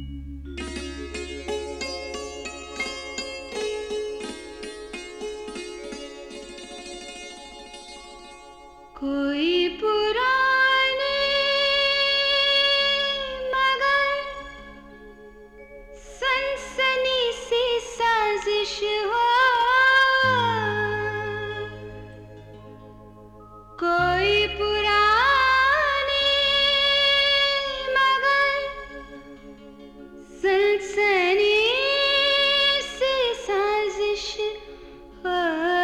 कोई पुरानी मगर सनसनी सी साजिश हो, कोई पुरानी मगर सनसनी सी साजिश हो।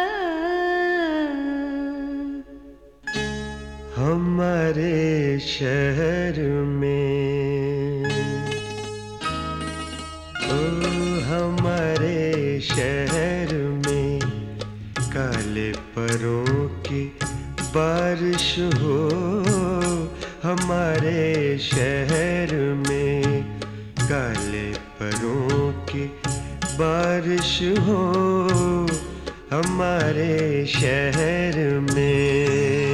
हमारे शहर में, ओ हमारे शहर में काले परों की बारिश हो। हमारे शहर में काले परों की बारिश हो। हमारे शहर में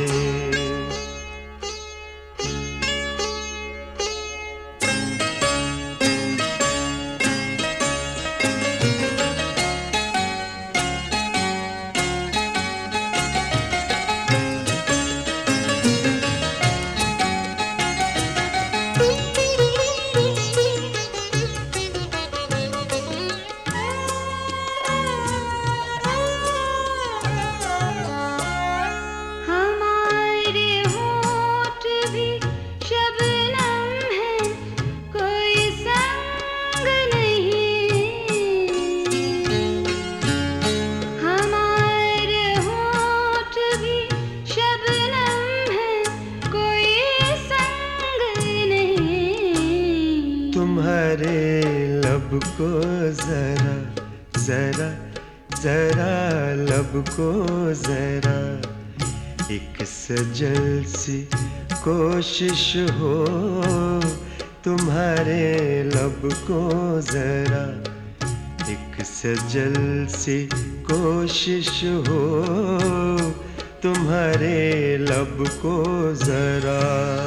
तुम्हारे लब को जरा जरा जरा लब को जरा एक सजल सी कोशिश हो। तुम्हारे लब को जरा एक सजल सी कोशिश हो। तुम्हारे लब को जरा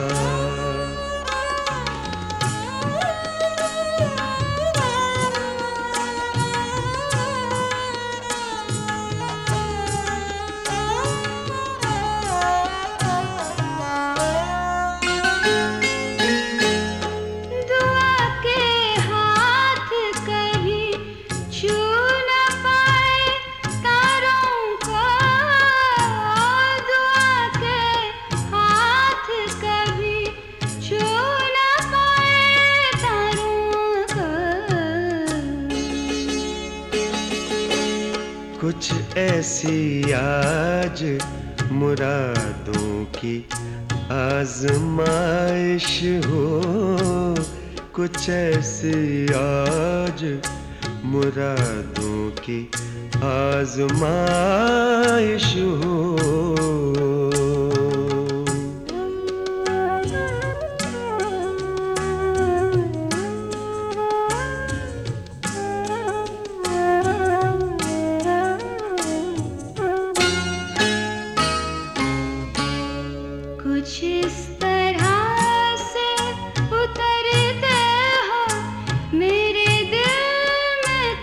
कुछ ऐसी आज मुरादों की आजमाइश हो। कुछ ऐसी आज मुरादों की आजमाइश हो। कुछ इस तरह से उतरते हो मेरे दिल में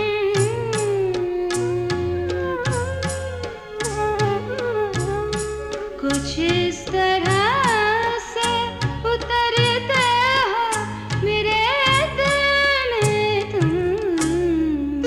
तुम। कुछ इस तरह से उतरते हो मेरे दिल में तुम।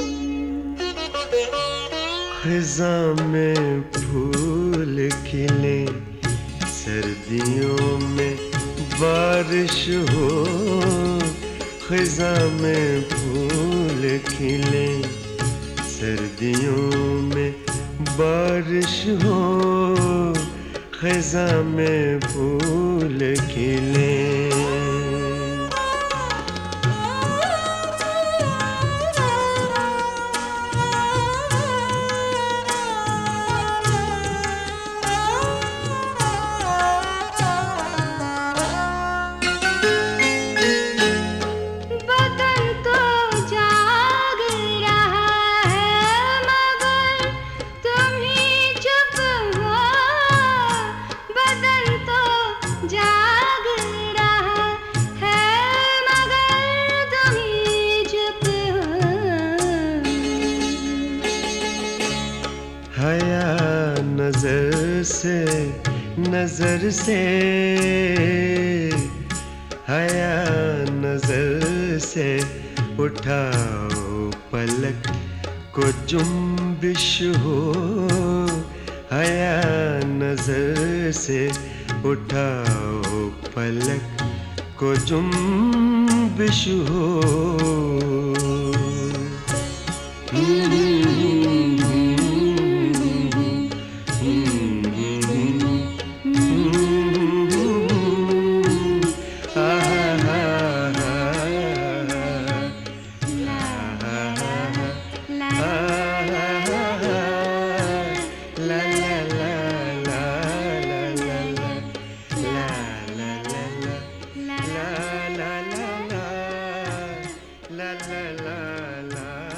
खिज़ां में फूल खिले सर्दियों में बारिश हो। खिज़ां में फूल खिले सर्दियों में बारिश हो। खिज़ां में फूल खिले जाग नजर से, हया नजर से उठाओ पलक को जुम्बिश हो, हया नजर से उठाओ पलक को जुम्बिश हो। La la la la